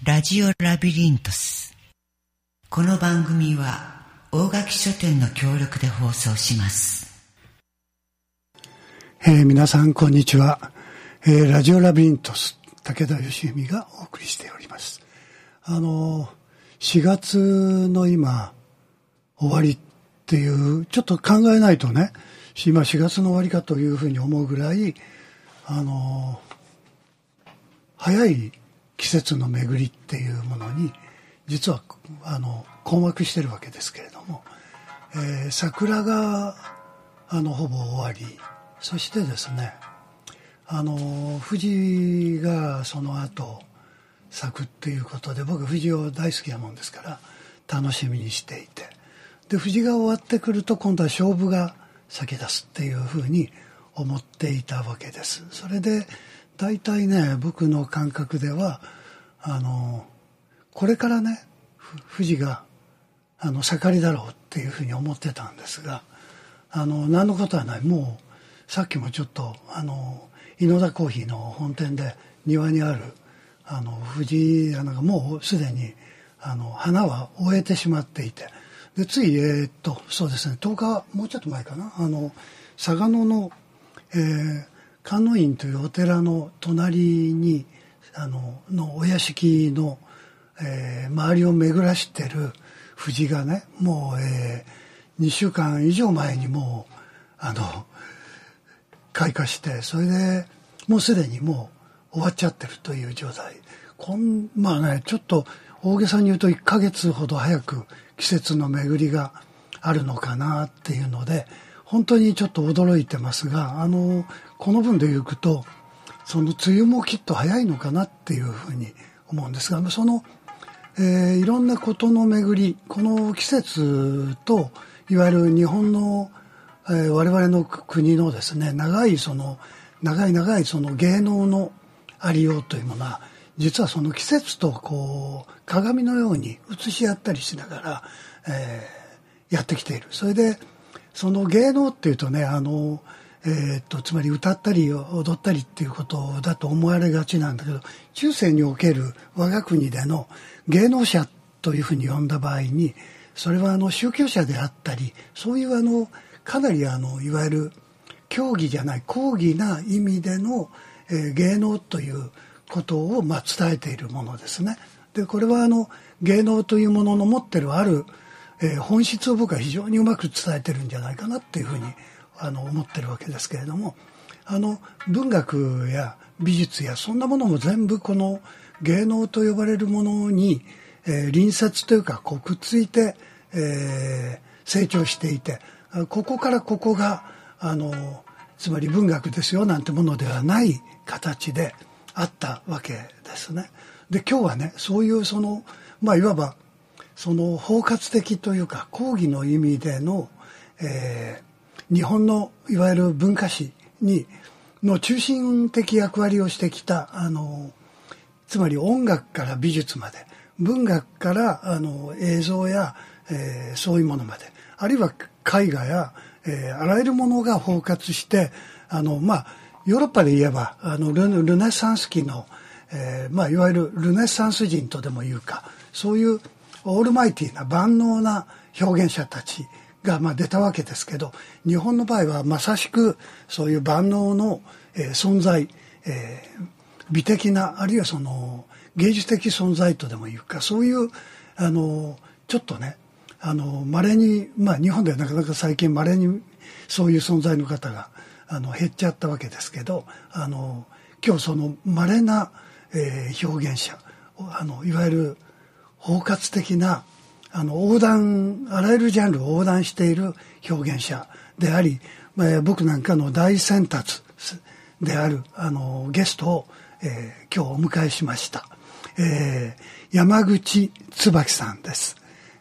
ラジオラビリントス。この番組は大垣書店の協力で放送します。 皆さんこんにちは。ラジオラビリントス、武田義文がお送りしております。4月の今終わりっていうちょっと考えないとね、今4月の終わりかというふうに思うぐらい早い季節の巡りっていうものに実は困惑してるわけですけれども、桜がほぼ終わり、そしてですね藤がその後咲くっていうことで、僕藤を大好きなもんですから楽しみにしていて、で藤が終わってくると今度は菖蒲が咲き出すっていうふうに思っていたわけです。それで大体ね、僕の感覚ではこれからね藤が盛りだろうっていうふうに思ってたんですが、何のことはない。もうさっきもちょっと井野田コーヒーの本店で庭にある藤がもうすでに花は終えてしまっていて、でついそうですね、10日もうちょっと前かな、嵯峨野の、観音院というお寺の隣にのお屋敷の、周りを巡らしてる藤がね、もう、2週間以上前にもう開花して、それでもうすでにもう終わっちゃってるという状態。まあね、ちょっと大げさに言うと1ヶ月ほど早く季節の巡りがあるのかなっていうので、本当にちょっと驚いてますが、この分で言うとその梅雨もきっと早いのかなっていうふうに思うんですが、その、いろんなことの巡り、この季節といわゆる日本の、我々の国のですね、長いその芸能のありようというものは、実はその季節とこう鏡のように映し合ったりしながら、やってきている。それでその芸能っていうとね、つまり歌ったり踊ったりっていうことだと思われがちなんだけど、中世における我が国での芸能者というふうに呼んだ場合に、それは宗教者であったり、そういうかなりいわゆる教義じゃない講義な意味での、芸能ということを伝えているものですね。でこれは芸能というものの持ってるある、本質を僕は非常にうまく伝えてるんじゃないかなっていうふうに思ってるわけですけれども、文学や美術やそんなものも全部この芸能と呼ばれるものに、隣接というかくっついて、成長していて、ここからここがつまり文学ですよなんてものではない形であったわけですね。で今日はね、そういういわばその包括的というか講義の意味での、日本のいわゆる文化史の中心的役割をしてきたつまり音楽から美術まで、文学から映像や、そういうものまで、あるいは絵画や、あらゆるものが包括してヨーロッパで言えばルネサンス期の、いわゆるルネサンス人とでも言うか、そういうオールマイティーな万能な表現者たちが出たわけですけど、日本の場合はまさしくそういう万能の、存在、美的な、あるいはその芸術的存在とでも言うか、そういうちょっとね稀に、日本ではなかなか最近稀にそういう存在の方が減っちゃったわけですけど、今日その稀な、表現者、いわゆる包括的なあらゆるジャンルを横断している表現者であり、僕なんかの大先達であるゲストを、今日お迎えしました。山口椿さんです。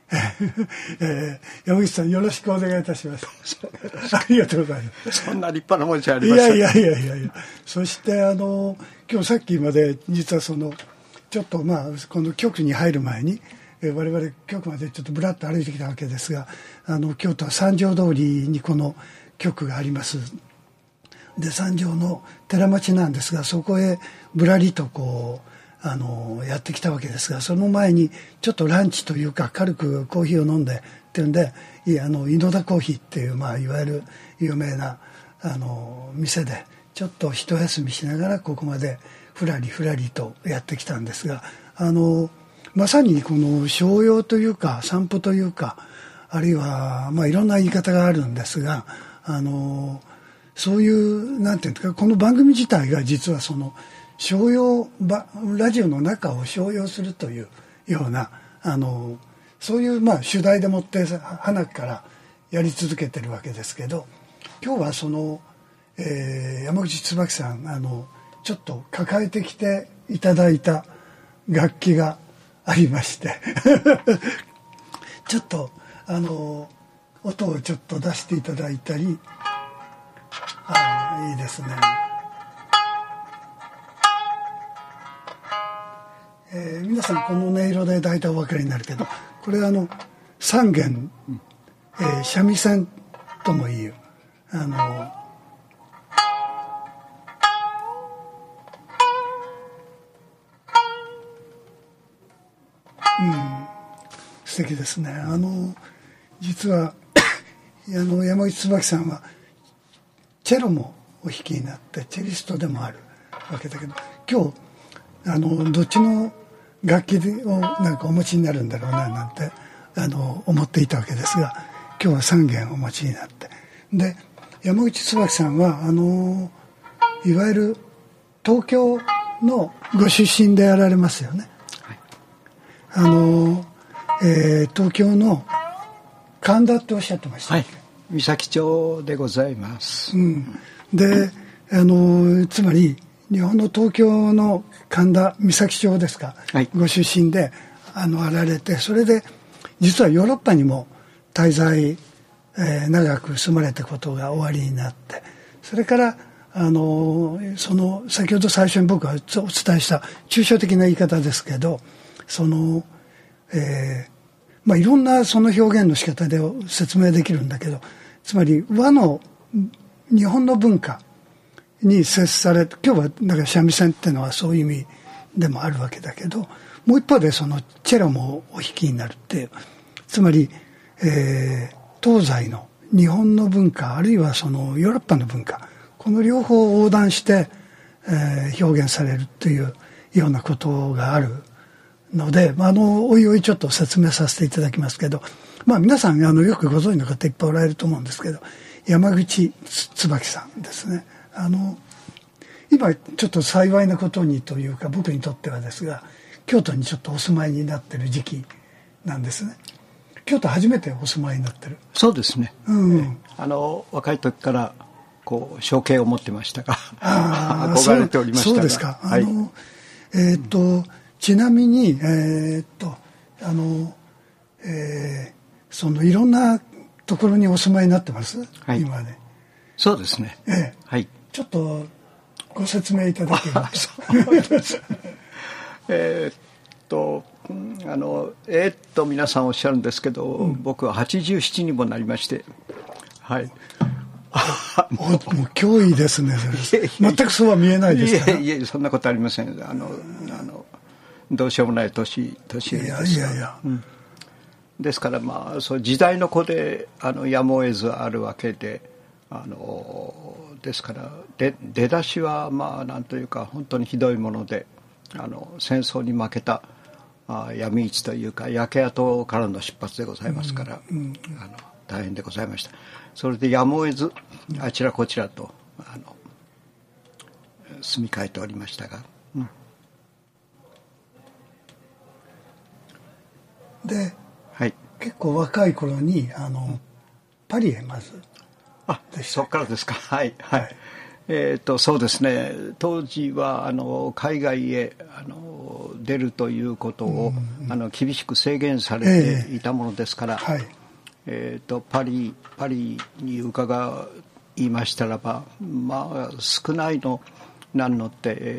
山口さん、よろしくお願いいたします。ありがとうございます。 そんな立派なもんじゃありません。 いや。そして今日さっきまで実はちょっとこの局に入る前に我々局までちょっとぶらっと歩いてきたわけですが、京都は三条通りにこの局があります。で三条の寺町なんですが、そこへぶらりとやってきたわけですが、その前にちょっとランチというか軽くコーヒーを飲んでっていうんで、井の田コーヒーっていう、いわゆる有名な店でちょっと一休みしながらここまでふらりふらりとやってきたんですが、まさにこの商用というか散歩というか、あるいはいろんな言い方があるんですが、そういうなんていうんですか、この番組自体が実はその商用ラジオの中を商用するというようなそういう主題でもって花からやり続けてるわけですけど、今日はその、山口椿さんちょっと抱えてきていただいた楽器がありましてちょっと音をちょっと出していただいたり、いいですね。皆さんこの音色で大体お分かりになるけど、これ三弦、三味線ともいう素敵ですね。実は山口椿さんはチェロもお弾きになってチェリストでもあるわけだけど、今日どっちの楽器をなんかお持ちになるんだろうななんて思っていたわけですが、今日は3弦お持ちになって、で山口椿さんはいわゆる東京のご出身であられますよね。はい、東京の神田っておっしゃってました、 はい、三崎町でございます、 でつまり日本の東京の神田三崎町ですか、はい、ご出身であられて、それで実はヨーロッパにも滞在、長く住まれたことがおありになって、それからその先ほど最初に僕がお伝えした抽象的な言い方ですけど、いろんなその表現の仕方で説明できるんだけど、つまり和の日本の文化に接されて、今日はだから三味線っていうのはそういう意味でもあるわけだけど、もう一方でそのチェロもお弾きになるっていう、つまり、東西の日本の文化あるいはそのヨーロッパの文化、この両方を横断して、表現されるというようなことがあるので、おいおいちょっと説明させていただきますけど、皆さんよくご存知の方いっぱいおられると思うんですけど、山口椿さんですね。今ちょっと幸いなことにというか、僕にとってはですが、京都にちょっとお住まいになってる時期なんですね。京都初めてお住まいになってる。 そうですね、若い時からこう象形を持ってましたが憧れておりましたが。 そうですか。はい、ちなみにそのいろんなところにお住まいになってます、はい、今ね。 そうですね、はい、 ちょっとご説明いただけますか。 皆さんおっしゃるんですけど、僕は87にもなりまして、はい、 もう脅威ですね。全くそうは見えないですから。 いえそんなことありません。どうしようもない年ですから。いや、ですからそう時代の子でやむを得ずあるわけで、ですから出だしはなんというか本当にひどいもので、戦争に負けた闇市というか焼け跡からの出発でございますから、大変でございました。それでやむを得ずあちらこちらと住み替えておりましたが、 で、 はい、 結構若い頃にパリへまずそこからですか。はいはい、そうですね、当時は海外へ出るということを厳しく制限されていたものですから、はい、パリに伺いましたらば、少ないのなんのって、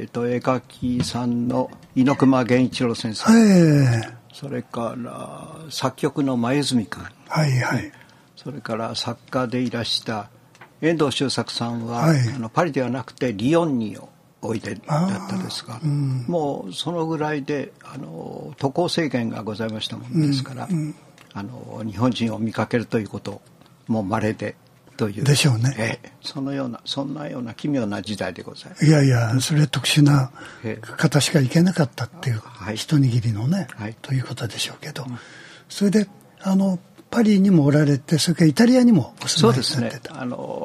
絵描きさんの猪熊源一郎先生、それから作曲の前泉君、 はいはい、 それから作家でいらした遠藤周作さんは、パリではなくてリヨンにおいでだったですが、もうそのぐらいで渡航制限がございましたものですから、日本人を見かけるということも稀でというでしょうね、 そんなような奇妙な時代でございます。 いやいや、それ特殊な方しか行けなかったっていう、一握りのね、ということでしょうけど、それでパリにもおられて、それからイタリアにもお住まいになってた。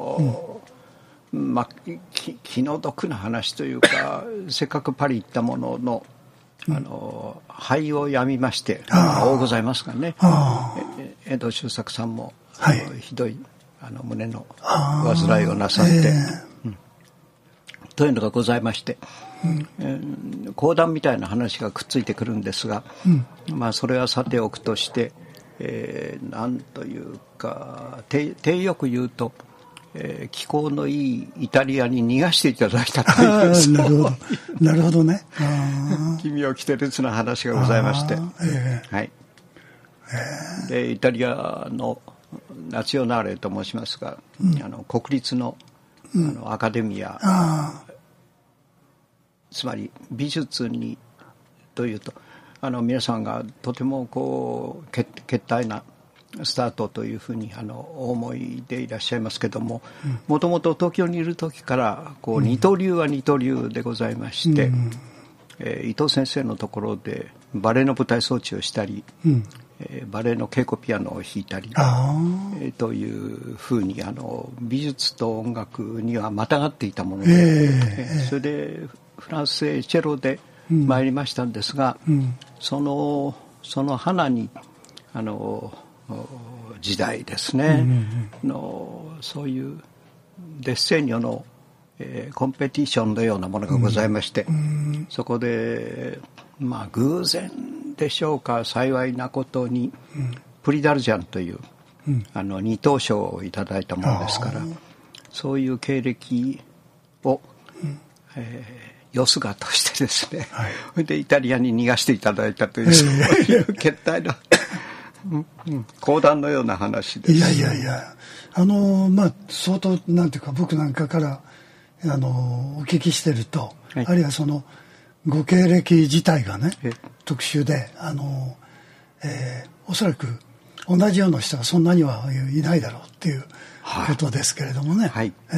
気の毒な話というかせっかくパリ行ったものの、肺を病みまして、大ございますがね、遠藤周作さんも、ひどい胸の患いをなさって、というのがございまして、講談みたいな話がくっついてくるんですが、それはさておくとして、なんというか手よく言うと、気候のいいイタリアに逃がしていただいたというなるほどね。 奇妙奇烈な話がございまして、でイタリアのナチョナーレと申しますが、国立の、アカデミア、つまり美術にというと皆さんがとても決体なスタートというふうにお思いでいらっしゃいますけども、もともと東京にいる時から二刀流は二刀流でございまして、伊藤先生のところでバレエの舞台装置をしたり、バレエの稽古ピアノを弾いたり、というふうに美術と音楽にはまたがっていたもので、それでフランスへチェロで参りましたんですが、その花に時代ですね、そういうデッセーニョの、コンペティションのようなものがございまして、そこで偶然でしょうか、幸いなことに、プリダルジャンという二等賞をいただいたものですから、そういう経歴を、よすがとしてですね、でイタリアに逃がしていただいたという、そういう決体の講談のような話です。 いや相当なんていうか、僕なんかからお聞きしてると、あるいはそのご経歴自体がね、特殊でおそらく同じような人はそんなにはいないだろうっていうことですけれどもね、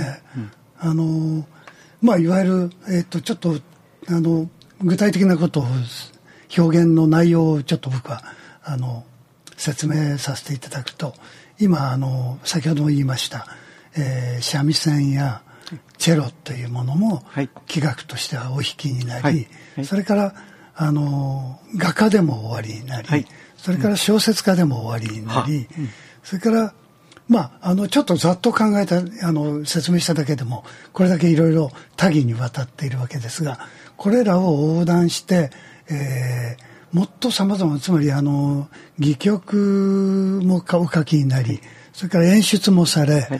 いわゆる、ちょっと具体的なことを表現の内容をちょっと僕は説明させていただくと、今先ほども言いました、三味線やチェロというものも器楽としてはお弾きになり、それから画家でもおありになり、それから小説家でもおありになり、それからちょっとざっと考えた説明しただけでもこれだけいろいろ多岐にわたっているわけですが、これらを横断して、もっと様々、つまり戯曲もお書きになり、それから演出もされ、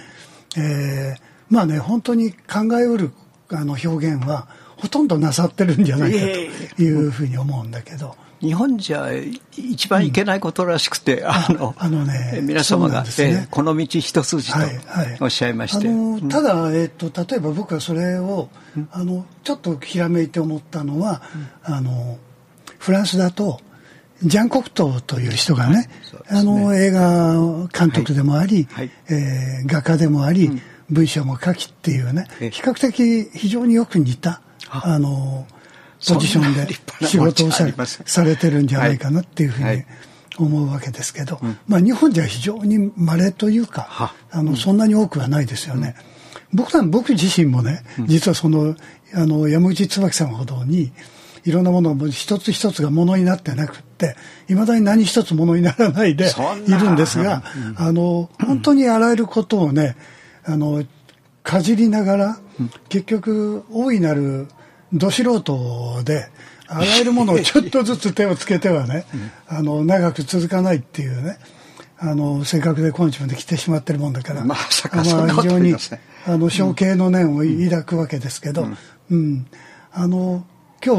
本当に考えうる表現はほとんどなさってるんじゃないかというふうに思うんだけど、 日本じゃ一番いけないことらしくて、皆様が、この道一筋とおっしゃいまして、 ただ、例えば僕はそれをちょっとひらめいて思ったのは、フランスだとジャン・コクトーという人がね、映画監督でもあり、画家でもあり、文章も書きっていうね、比較的非常によく似たポジションで仕事をされてるんじゃないかなっていうふうに思うわけですけど、日本じゃ非常に稀というか、そんなに多くはないですよね。僕自身もね、実は山口椿さんほどにいろんなものを一つ一つがものになってなくって、いまだに何一つものにならないでいるんですが、本当にあらゆることをね、かじりながら、結局大いなるど素人であらゆるものをちょっとずつ手をつけてはね、長く続かないっていうね、性格で今日まで来てしまってるもんだから、非常に象形の念を抱くわけですけど、今日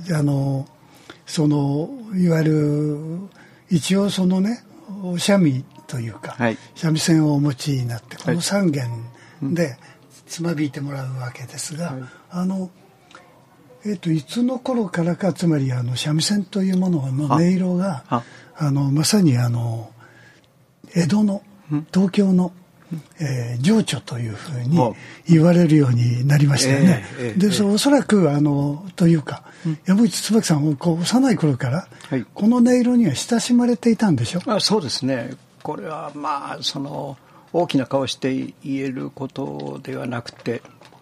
はいわゆる一応三味というか、三味線をお持ちになって、この3弦でつまびいてもらうわけですが、 いつの頃からか、つまり三味線というものの音色がまさに江戸の東京の、情緒というふうに言われるようになりましたよね。でおそらくというか、山内椿さんは幼い頃から、はい、この音色には親しまれていたんでしょ。 そうですね。これは大きな顔して言えることではなくて、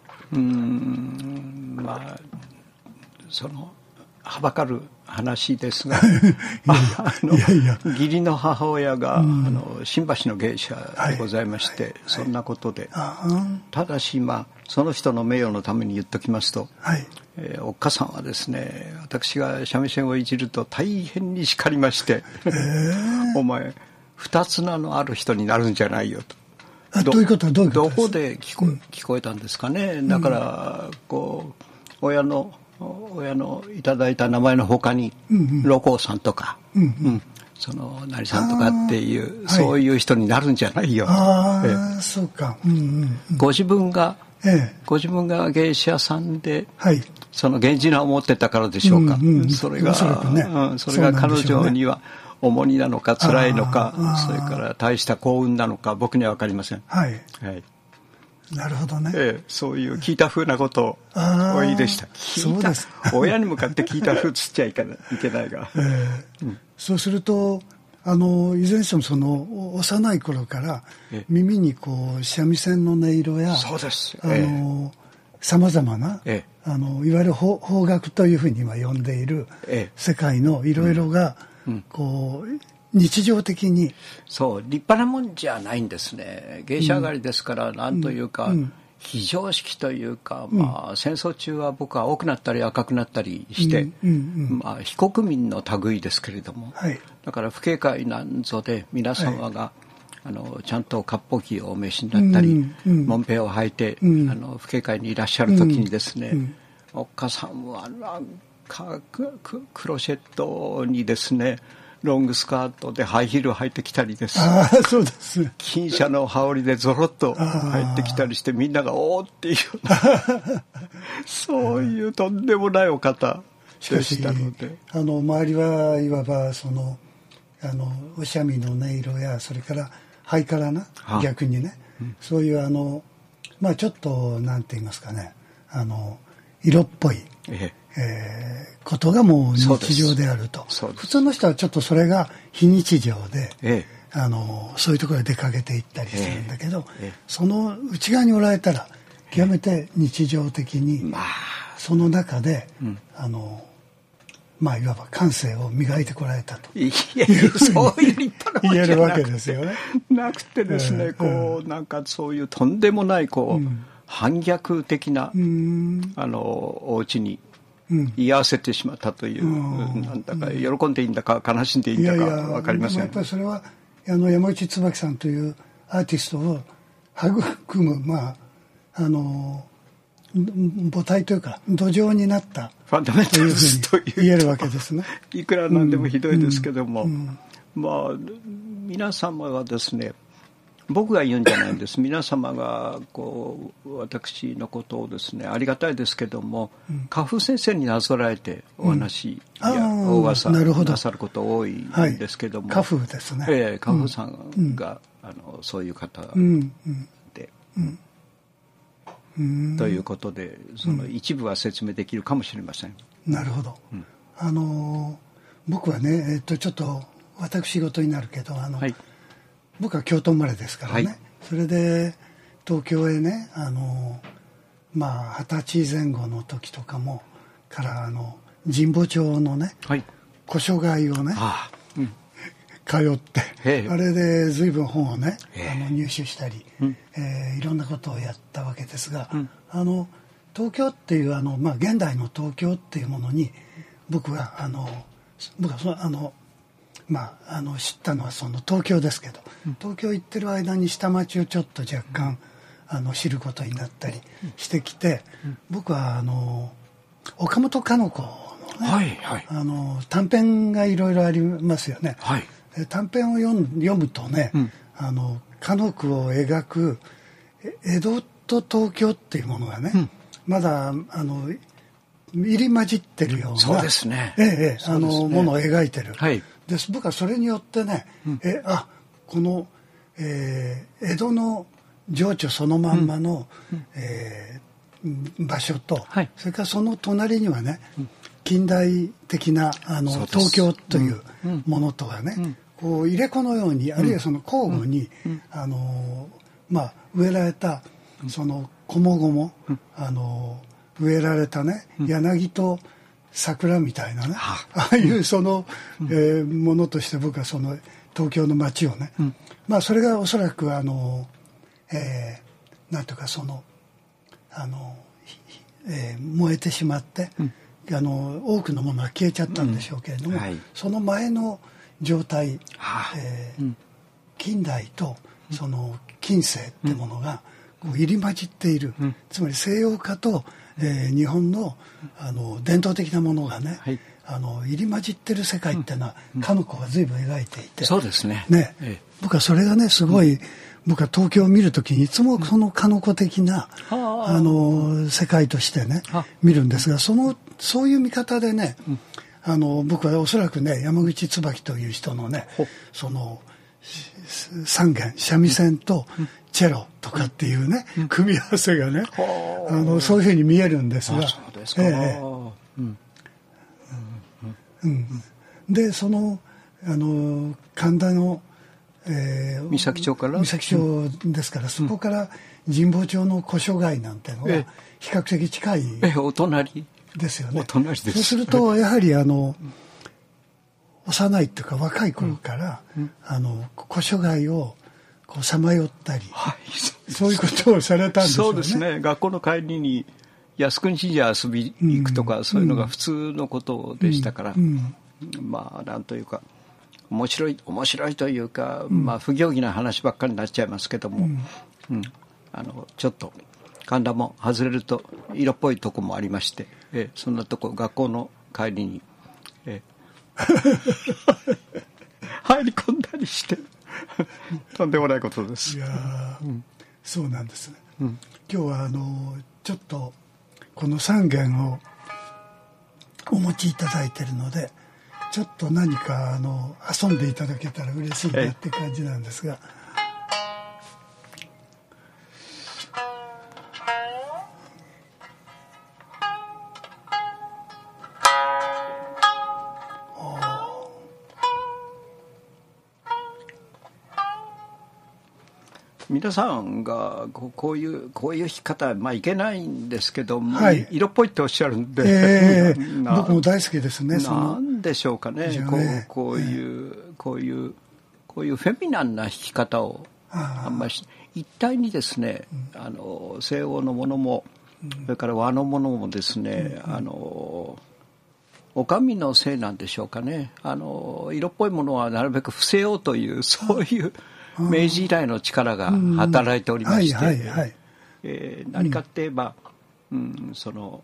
はばかる話ですが義理の母親が新橋の芸者でございまして、はい、そんなことで、ただしその人の名誉のために言っときますと、はい、おっかさんはですね、私が三味線をいじると大変に叱りまして、お前二つ名のある人になるんじゃないよと。 どういうことですか？ どこで聞こえたんですかね。だから親のいただいた名前の他に六甲さんとか、何さんとかっていう、そういう人になるんじゃないよと。 そうか。 ご自分が芸者さんで、その源氏名を持ってたからでしょうか。それが彼女には重荷なのか辛いのか、それから大した幸運なのか、僕には分かりません。はい。 なるほどね。 そういう聞いた風なことをお言いでした。 そうです親に向かって聞いた風つっちゃいけないが。 そうするといずれにしてもその幼い頃から耳に三味線の音色や、 そうです。 さまざまな、いわゆる邦楽というふうに今呼んでいる世界のいろいろが、日常的にそう立派なもんじゃないんですね。芸者上がりですから、なんというか、非常識というか、戦争中は僕は多くなったり赤くなったりして、非国民の類ですけれども、だから不警戒なんぞで皆様が、ちゃんと割烹着をお召しになったり、もんぺを履いて、不警戒にいらっしゃる時にですね、おっかさんはなんかクロシェットにですね、ロングスカートでハイヒールを履いてきたりです。 そうです。 金車の羽織でゾロッと入ってきたりして、みんながおーっていうようなそういうとんでもないお方でしたので、 周りはいわばお三味の音色や、それからハイカラな、逆にね、そういうちょっとなんて言いますかね、色っぽい、ことがもう日常であると。普通の人はちょっとそれが非日常で、そういうところで出かけていったりするんだけど、その内側におられたら極めて日常的に、その中で、いわば感性を磨いてこられたというそういう立派な言えるわけですよね。 なくてですね、なんかそういうとんでもない反逆的なお家に居合わせてしまったという、なんだか喜んでいいんだか悲しんでいいんだか分かりません。 やっぱりそれは山内椿さんというアーティストを育む母体というか土壌になったファンダメンタルズという言えるわけですね。 いくらなんでもひどいですけども、皆様はですね、僕が言うんじゃないんです。皆様が私のことをですね、ありがたいですけども、家父先生になぞらえてお話やお噂なさること多いんですけども、 家父ですね。 家父さんが、そういう方で、ということで、その一部は説明できるかもしれません。 なるほど。僕はね、ちょっと私事になるけど、僕は京都生まれですからね、それで東京へね、20歳前後の時とかもから神保町のね、古書街をね、通って、あれで随分本をね、入手したり、いろんなことをやったわけですが、東京っていう現代の東京っていうものに僕は知ったのはその東京ですけど、東京行ってる間に下町をちょっと若干知ることになったりしてきて、僕は岡本かの子のね、短編がいろいろありますよね。短編を読むとね、かの句を描く江戸と東京っていうものがね、まだ入り混じってるような、 そうですね、 ものを描いてる、 はい、 です僕はそれによってね、この、江戸の情緒そのまんまの、場所と、はい、それからその隣にはね、近代的な東京というものとがね、こう入れ子のように、あるいはその交互に、植えられたそのこもごも、植えられたね、柳と桜みたいなね、ああいうその、ものとして僕はその東京の街をね、それがおそらくなんていうかその燃えてしまって、多くのものは消えちゃったんでしょうけれども、その前の状態、近代とその近世ってものがこう入り混じっている、つまり西洋化と、日本の伝統的なものがね、入り混じってる世界っていうのは、かの子が随分描いていて、 そうですね。 僕はそれがねすごい、僕は東京を見るときにいつもそのかの子的な、世界としてね見るんですが、そういう見方でね、僕はおそらくね山口椿という人のねその三弦三味線とチェロとかっていうね、組み合わせがね、そういうふうに見えるんですが、 そうですか。 でその神田の三崎町から三崎町ですから、そこから神保町の古書街なんていうのが比較的近いお隣ですよね。 お隣です。 そうするとやはり幼いというか若い頃から、古書街をこうさまよったり、そういうことをされたんでしょうね。 そうですね。学校の帰りに靖国神社遊びに行くとか、そういうのが普通のことでしたから、なんというか面白いというか、不行儀な話ばっかりになっちゃいますけども、ちょっと神田も外れると色っぽいとこもありまして、そんなとこ学校の帰りに、入り込んだりしてとんでもないことです。 いや、そうなんですね。今日はちょっとこの3弦をお持ちいただいているので、ちょっと何か遊んでいただけたら嬉しいなって感じなんですが、 皆さんがこういう弾き方いけないんですけども、色っぽいっておっしゃるんで、 僕も大好きですね。 なんでしょうかね、こういうフェミナンな弾き方をあんまり一体にですね、西欧のものもそれから和のものもですね、お上のせいなんでしょうかね。色っぽいものはなるべく伏せようというそういう明治以来の力が働いておりまして、何かって言えば、その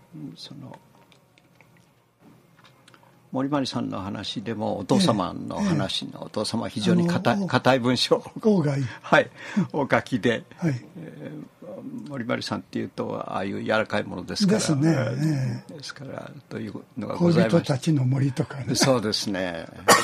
森マリさんの話でもお父様の話の、お父様は非常に硬い文章をお書きで、森マリさんっていうとああいう柔らかいものですから、ですからというのがございまして、 恋人たちの森とかね、 そうですね。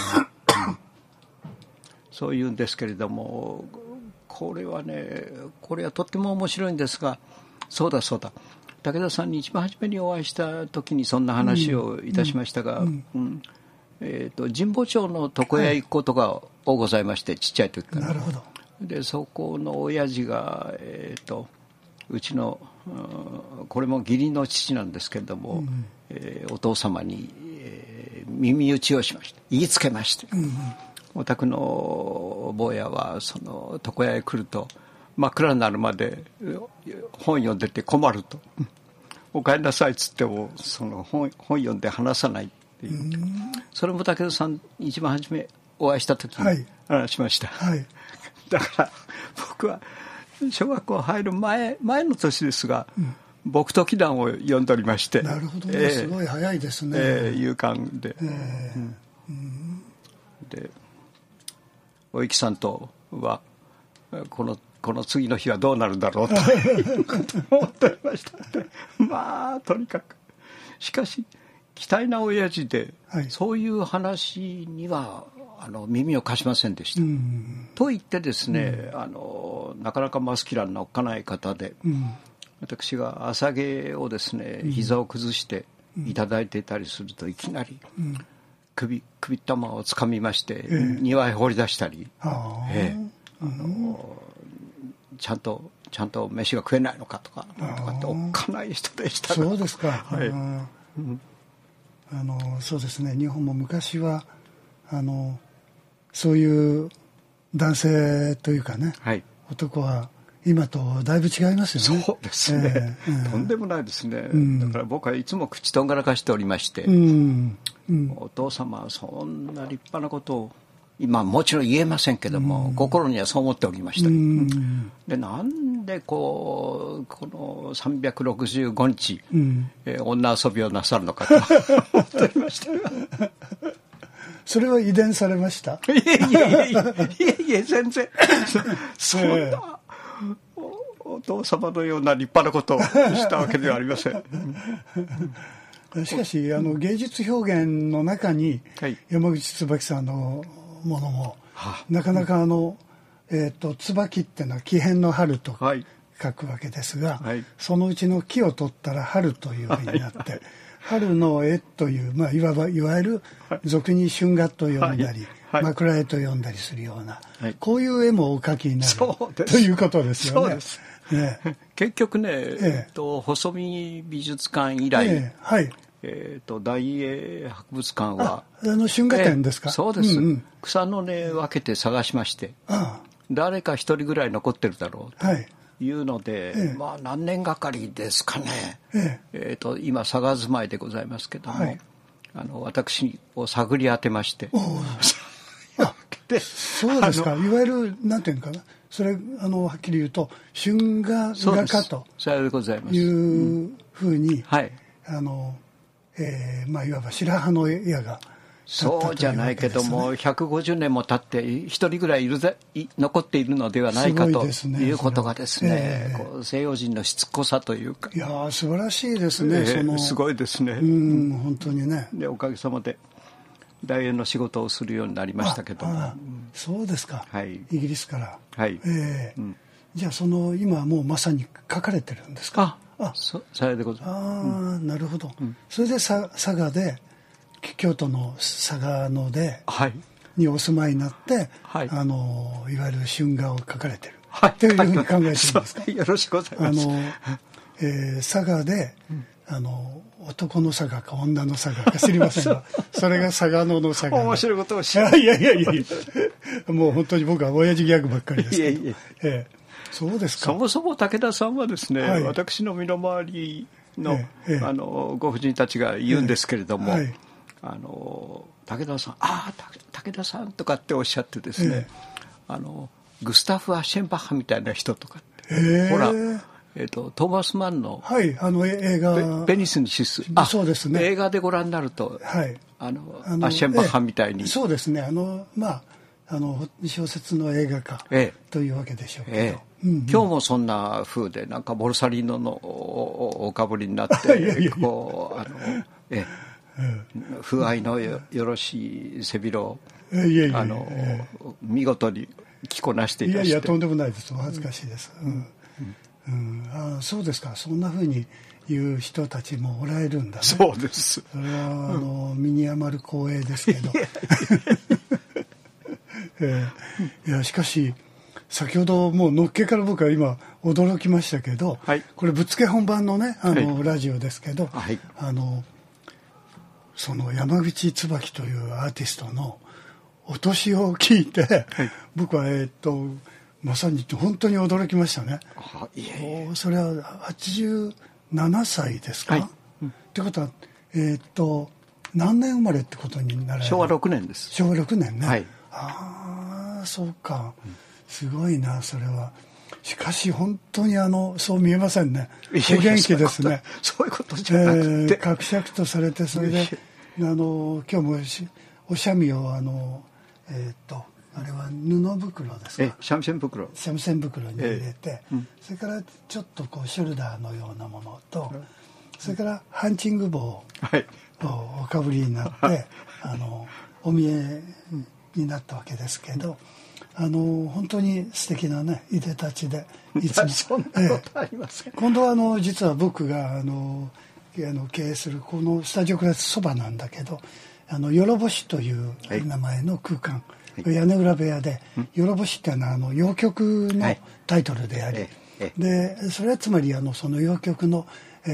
そういうんですけれども、これはとっても面白いんですが、そうだ武田さんに一番初めにお会いした時にそんな話をいたしましたが、神保町の床屋行くことが多ございまして、ちっちゃい時から。 なるほど。 でそこの親父が、うちのこれも義理の父なんですけれども、お父様に、耳打ちをしました。言いつけまして、お宅の坊やはその床屋へ来ると真っ暗になるまで本読んでて困ると、お帰りなさいっつってもその本読んで話さないっていう、それも武田さん一番初めお会いした時に話しました、だから僕は小学校入る前の年ですが、僕と祈願を読んでおりまして。 なるほどね、すごい早いですね。 勇敢で、でおゆきさんとはこの次の日はどうなるんだろうということを思っておりました。とにかくしかし期待な親父で、 はい、 そういう話には耳を貸しませんでした、と言ってですね、なかなかマスキュラに乗っかない方で、私が朝芸をですね、膝を崩していただいていたりすると、いきなり首玉をつかみまして、庭へ放り出したり、ちゃんと飯が食えないのかとかっておっかない人でした。 そうですか。 はい、 そうですね、日本も昔はそういう男性というかね、はい、男は今とだいぶ違いますよね。 そうですね、とんでもないですね、だから僕はいつも口とんがらかしておりまして、お父様はそんな立派なことを今もちろん言えませんけども、心にはそう思っておりました。で、なんでこの365日、女遊びをなさるのかと思っておりましたそれは遺伝されました？ いえ全然そんなお父様のような立派なことをしたわけではありませんしかし芸術表現の中に、はい、山口椿さんのものも、なかなか椿っていうのは木偏の春と書くわけですが、はい、そのうちの木を取ったら春というふうになって、はい、春の絵という、いわゆる俗に春画と呼んだり、はい、枕絵と呼んだりするような、はい、こういう絵もお描きになるということですよね。そうです、 ね、結局ね、細見美術館以来、はい、大英博物館は春画展ですか？ そうです、草の根分けて探しまして、誰か一人ぐらい残ってるだろうというので、何年がかりですかね、今佐賀住まいでございますけども、はい、私を探り当てましてで、そうですか。いわゆるなんていうのかな、それはっきり言うと春画画家というふうに、はい、いわば白羽の矢がそうじゃないけども、150年も経って一人ぐらい残っているのではないかということがですね、こう西洋人のしつこさというか、 いや素晴らしいですね、 すごいですね、 本当にね。 でおかげさまで大英の仕事をするようになりましたけども、 そうですか、はい、イギリスから、 はい、 じゃあ今もうまさに書かれてるんですか？ さようでございます。 なるほど、それで佐賀で京都の佐賀野で、はい、にお住まいになって、はい、いわゆる春画を描かれてる、はい、というふうに考えてるんですか？ よろしくございます。 佐賀で、男の佐賀か女の佐賀か知りませんがそれが佐賀野の佐賀。 面白いことをしいやもう本当に僕は親父ギャグばっかりですけど。そうですか。 そもそも武田さんはですね、はい、私の身の回りの、ご婦人たちが言うんですけれども、武田さん武田さんとかっておっしゃってですね、グスタフ・アッシェンバッハみたいな人とかって、ほらトーマス・マンの、 はい、映画ベニスにシス、 そうですね、 映画でご覧になると、はい、アッシェンバッハみたいに、 そうですね、小説の映画化というわけでしょうけど、 今日もそんな風でなんかボルサリーノのおかぶりになってこう風合いのよろしい背広を見事に着こなしていまして、 いやとんでもないです、お恥ずかしいです、そうですか。そんな風に言う人たちもおられるんだね。 そうです。 それは身に余る光栄ですけどいやしかし先ほどもうのっけから僕は今驚きましたけど、はい、これぶっつけ本番のねラジオですけど、はい、その山口椿というアーティストのお年を聞いて、はい、僕はまさに本当に驚きましたね。それは87歳ですか、はい、ってことは何年生まれってことになる？ 昭和6年です。 昭和6年ね、 はい、 そうか、すごいなそれは。しかし本当にそう見えませんね。お元気ですね。 そういうことじゃなくて、 かくしゃくとされて、それで今日もおしゃみをあれは布袋ですか？ 三味線袋。 三味線袋に入れて、それからちょっとこうショルダーのようなものと、 それからハンチング帽をはいおかぶりになってお見えになったわけですけど、本当に素敵なねいでたちでいつもそんなことありません。 今度は実は僕が経営するこのスタジオクラスそばなんだけどよろぼしという名前の空間、はい、屋根裏部屋で、よろぼしっていうのは洋曲のタイトルであり、でそれはつまりその洋曲の、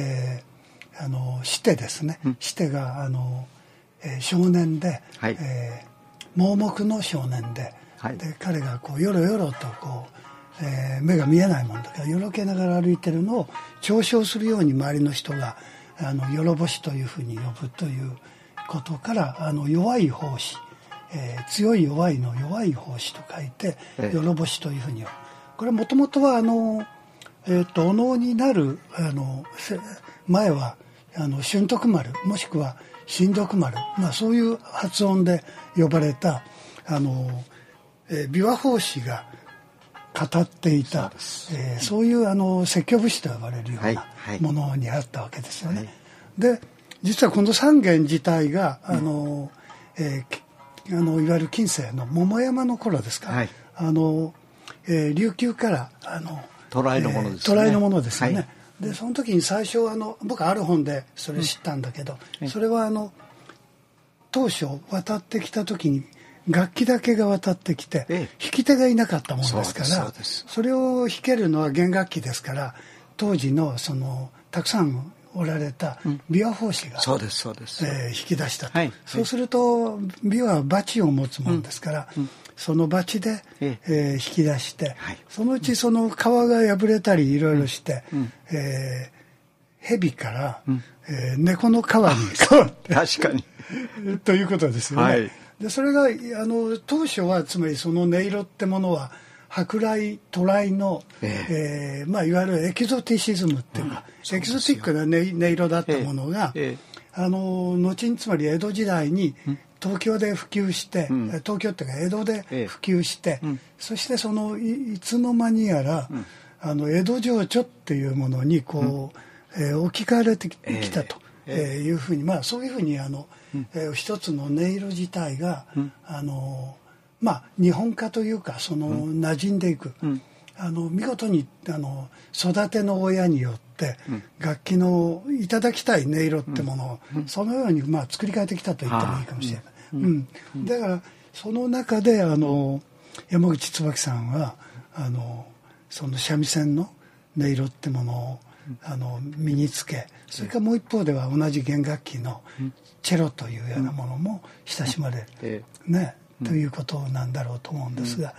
シテですね、シテが少年で、はい、盲目の少年で、はい、で彼がこうよろよろとこう、目が見えないもんだからよろけながら歩いてるのを嘲笑するように周りの人がよろぼしというふうに呼ぶということから弱い奉仕、強い弱いの弱い奉仕と書いてよろぼしというふうに呼ぶ。これはもともとはお能になる前は俊徳丸もしくは新徳丸、そういう発音で呼ばれた琵琶法師が語っていたそういう説教節と呼ばれるようなものにあったわけですよね。はいはい、で実はこの三軒自体がいわゆる近世の桃山の頃ですか、はい、琉球から渡来のものですね。 渡来のものですよね。はい、でその時に最初僕ある本でそれ知ったんだけど、それは当初渡ってきた時に楽器だけが渡ってきて、弾き手がいなかったものですから、それを弾けるのは弦楽器ですから、当時のたくさんおられた琵琶法師が、弾き出したと、はい、そうすると琵琶はバチを持つものですから、そのバチで、引き出して、はい、そのうちその皮が破れたりいろいろして、蛇から、猫の皮に変わって確かにということですよね。はい、でそれが当初はつまりその音色ってものは舶来渡来の、いわゆるエキゾティシズムっていうか、エキゾティックな音色だったものが、後につまり江戸時代に東京で普及して、東京っていうか江戸で普及して、そしていつの間にやら、江戸情緒っていうものにこう、置き換えられてきたというふうに、そういうふうに一つの音色自体が、日本化というか馴染んでいく、見事に育ての親によって楽器のいただきたい音色ってものをそのように作り変えてきたと言ってもいいかもしれない。だからその中で山口椿さんはその三味線の音色ってものを身につけ、それからもう一方では同じ弦楽器のチェロというようなものも親しまれる、ね、ということなんだろうと思うんですが、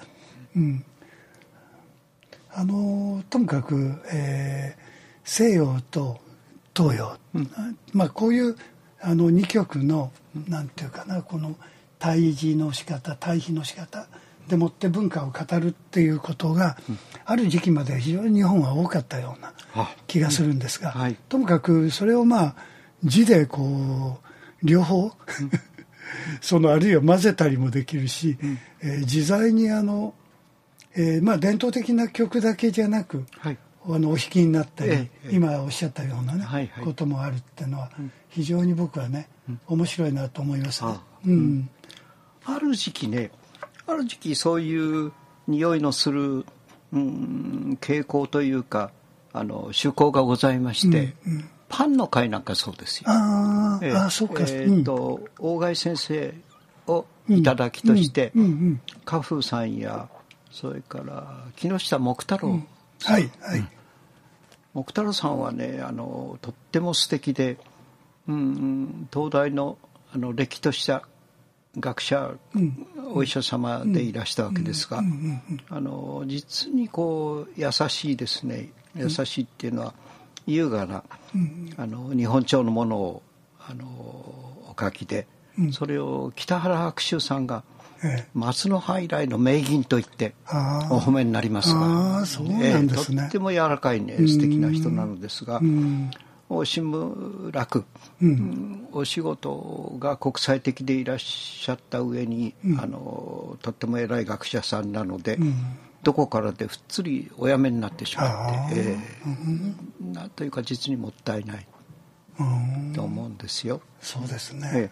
ともかく、西洋と東洋、こういう2極のなんていうかな、この対峙の仕方対比の仕方でもって文化を語るっていうことが、ある時期まで非常に日本は多かったような気がするんですが、ともかくそれを字でこう両方あるいは混ぜたりもできるし、自在に伝統的な曲だけじゃなく、お弾きになったり、今おっしゃったようなね、こともあるっていうのは非常に僕はね、面白いなと思います。ある時期そういう匂いのする、傾向というか趣向がございまして、パンの会なんかそうですよ。 そうか。 大貝先生をいただきとして、家風さんやそれから木下木太郎さん、木太郎さんはねとっても素敵で、東大のれっきとした学者、お医者様でいらしたわけですが、実にこう優しいですね。優しいっていうのは優雅な、日本調のものをお書きで、それを北原白秋さんが松の葉以来の名吟と言ってお褒めになりますが、 そうなんですね。 とっても柔らかいね、素敵な人なのですが、しむらく、お仕事が国際的でいらっしゃった上に、とっても偉い学者さんなので、どこからでふっつりお辞めになってしまって、なんというか実にもったいない。 と思うんですよ。 そうですね。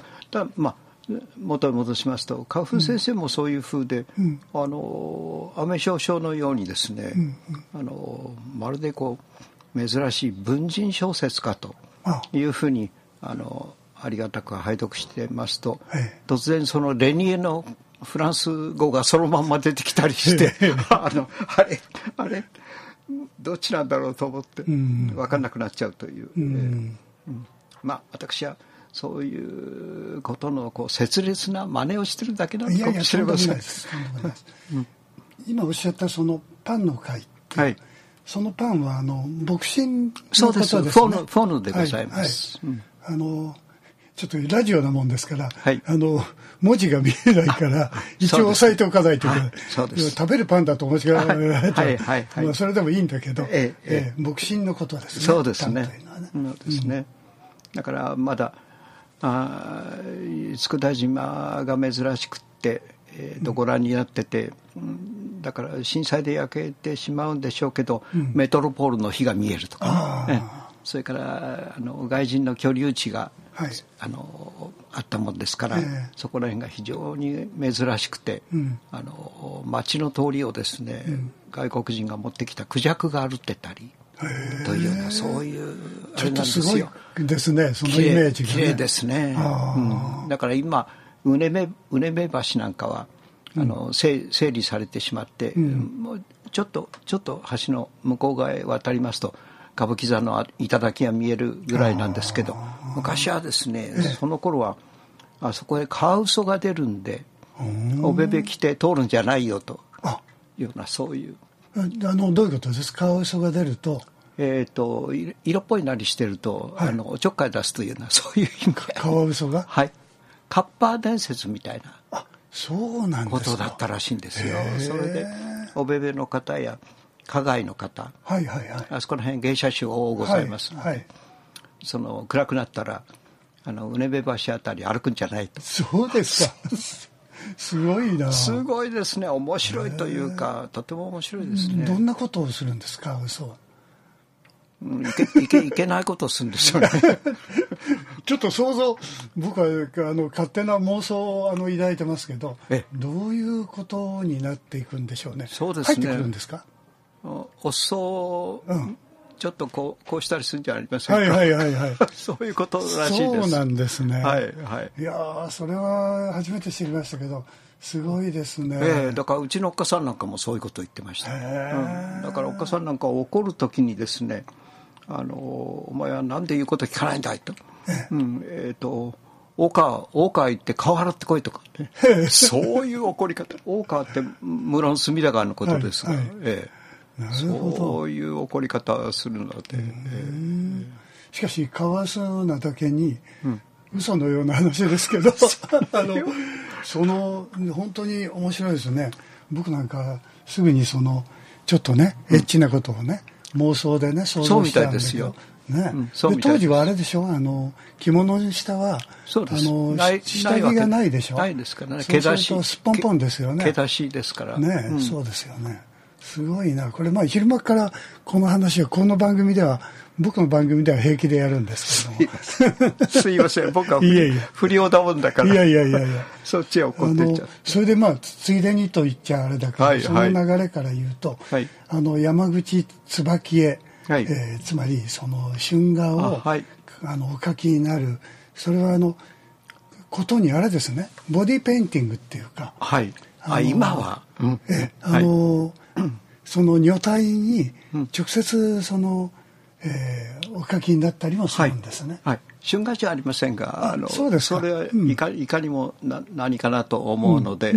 元に戻しますと、花粉先生もそういう風で、アメ少将のようにですね、まるでこう珍しい文人小説家というふうにありがたく拝読してますと、突然そのレニエのフランス語がそのまんま出てきたりしてあれどっちなんだろうと思って分かんなくなっちゃうという、私はそういうことのこう切烈な真似をしてるだけなのかもしれません。 今おっしゃったそのパンの会っていう、そのパンは牧師のことですね。 フォヌでございます。 ちょっとラジオなもんですから、文字が見えないから一応押さえておかないといけない。食べるパンだと間違えられたらそれでもいいんだけど、牧師のことですね。 そうですね。だからまだ佃島が珍しくってご覧になってて、だから震災で焼けてしまうんでしょうけど、メトロポールの火が見えるとか、それから外人の居留地が、あったもんですから、そこら辺が非常に珍しくて、街の通りをですね、外国人が持ってきたクジャクが歩ってたりというような、そういうあれなんですよ。 ちょっとすごいですね、そのイメージがね。 綺麗ですね。だから今うねめ橋なんかは整理されてしまって、もうちょっと橋の向こう側へ渡りますと歌舞伎座の頂が見えるぐらいなんですけど、昔はですね、その頃はあそこへカワウソが出るんで、おべべ来て通るんじゃないよというような、そういう。 どういうことですか？カワウソが出ると。 色っぽいなりしてると、ちょっかい出すというような、そういう意味で。 カワウソが？ はい。カッパー伝説みたいなそうなんですか。 ことだったらしいんですよ。それでおべべの方や花街の方、あそこら辺芸者衆多ございますので、その暗くなったらうねべ橋あたり歩くんじゃないと。 そうですか。すごいな。 すごいですね。面白いというか、とても面白いですね。 どんなことをするんですか、嘘は。 いけないことをするんですよね。 ちょっと想像、僕は勝手な妄想を抱いてますけど、どういうことになっていくんでしょうね。 そうですね。 入ってくるんですか？ おっそうちょっとこうしたりするんじゃありませんか。そういうことらしいです。 そうなんですね。 いやそれは初めて知りましたけど、すごいですね。 だからうちのおっかさんなんかもそういうことを言ってました。だからおっかさんなんか怒るときにですね、お前はなんで言うこと聞かないんだいと。大川行って顔洗ってこいとかね。そういう怒り方。大川って無論隅田川のことですが、そういう怒り方するので。 しかしカワウソなだけに、嘘のような話ですけど、本当に面白いですね。僕なんかすぐにちょっとね、エッチなことをね、妄想でね、想像しちゃうんだけどね。当時はあれでしょ、着物の下は下着がないでしょ。 ないですからね。 そうするとすっぽんぽんですよね。 毛出しですからね。そうですよね。すごいな。これ昼間からこの話をこの番組では、僕の番組では平気でやるんですけども。 すいません。僕は不良だもんだから。そっちは怒ってっちゃう。 それでついでにと言っちゃあれだけど、その流れから言うと、山口椿絵、つまり春画をお描きになる、それはことにあれですね、ボディペインティングっていうか、 今は、 その女体に直接お描きになったりもするんですね。 春画じゃありませんが、 そうですか。 それはいかにも何かなと思うので、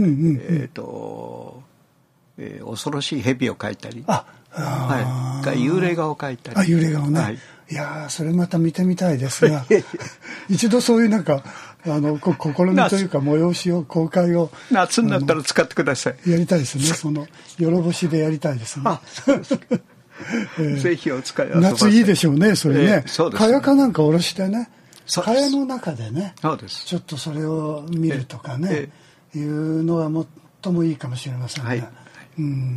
恐ろしい蛇を描いたり、幽霊画を描いたり。 幽霊画をね。いやそれまた見てみたいですが、一度そういうなんか試みというか催しを公開を夏になったら使ってください。 やりたいですね。夜干しでやりたいですね。 ぜひお使い合わせ。 夏いいでしょうね、それね。 かやかなんかおろしてね、かやの中でね、 ちょっとそれを見るとかね、いうのは最もいいかもしれませんね。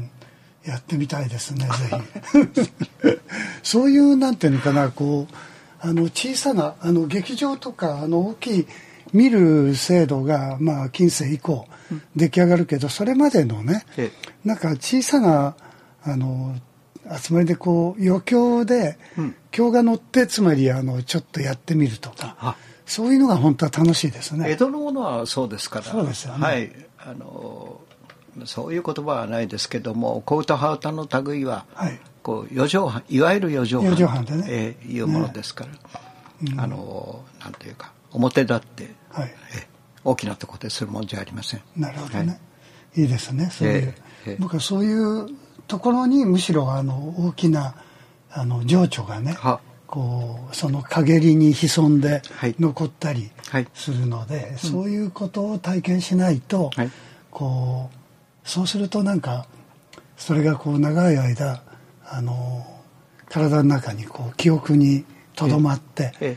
やってみたいですね、ぜひ。そういうなんていうのかな、 小さな劇場とか大きい見る制度が、近世以降出来上がるけど、それまでのね、なんか小さな集まりでこう余興で、興が乗ってつまりちょっとやってみるとか、そういうのが本当は楽しいですね。 江戸のものはそうですから。 そうですよね。 はい、そういう言葉はないですけども、小唄羽唄の類は、こう四畳半、いわゆる四畳半でね、いうものですから、なんていうか表立って、大きなところでするもんじゃありません。 なるほどね。いいですね。そういう、僕はそういうところにむしろ大きな情緒がね、こうその陰りに潜んで残ったりするので、そういうことを体験しないと、こうそうするとなんかそれがこう長い間体の中にこう記憶にとどまって、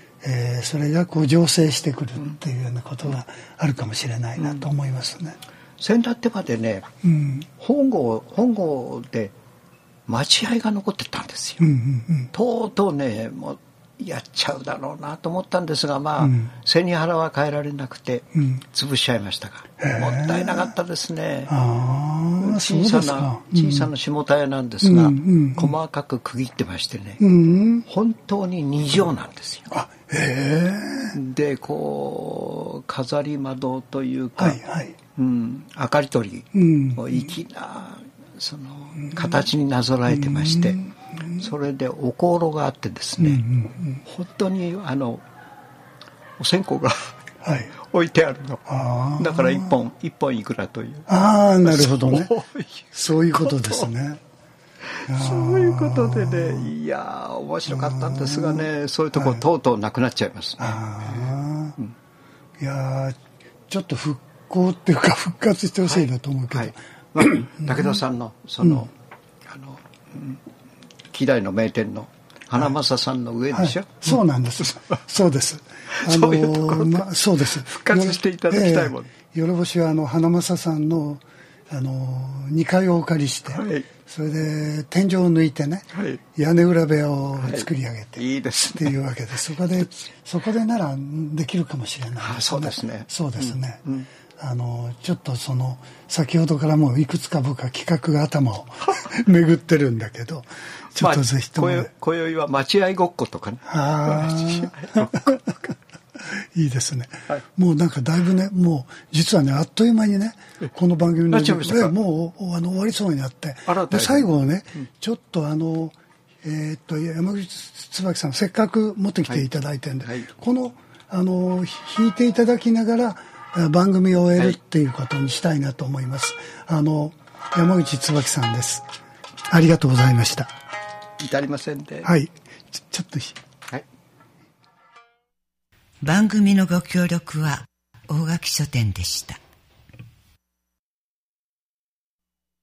それがこう醸成してくるっていうようなことがあるかもしれないなと思いますね。 先だってまでね、本郷で待合が残ってたんですよ。とうとうね、もうやっちゃうだろうなと思ったんですが、背に腹は変えられなくて潰しちゃいましたが、もったいなかったですね。小さな下田屋なんですが、細かく区切ってましてね、本当に2畳なんですよ。でこう飾り窓というか、明かり取りを粋なその形になぞらえてまして、それでお香炉があってですね、本当にお線香が置いてあるの。だから一本いくらという。 なるほどね。そういうことですね。 そういうことでね、いや面白かったんですがね、そういうところとうとうなくなっちゃいますね。 いやちょっと復興っていうか復活してほしいなと思うけど、 武田さんのその希代の名店の花正さんの上でしょ。 そうなんです。そうです。 そういうところでそうです。 復活していただきたいもん。 夜星は花正さんの2階をお借りして、それで天井を抜いてね、屋根裏部屋を作り上げて、 いいですねっていうわけで、そこでならできるかもしれないですね。 そうですね。 そうですね。ちょっと先ほどからもういくつか僕は企画が頭を巡ってるんだけど、ちょっとぜひとも、 今宵は待合ごっことかね。 いいですね。もうなんかだいぶね、もう実はね、あっという間にね、この番組のもう終わりそうになって、で最後ね、ちょっと山口椿さんせっかく持ってきていただいてるんで、この弾いていただきながら番組を終えるっていうことにしたいなと思います。山口椿さんです。ありがとうございました。 至りませんで。 ちょっと番組のご協力は大垣書店でした。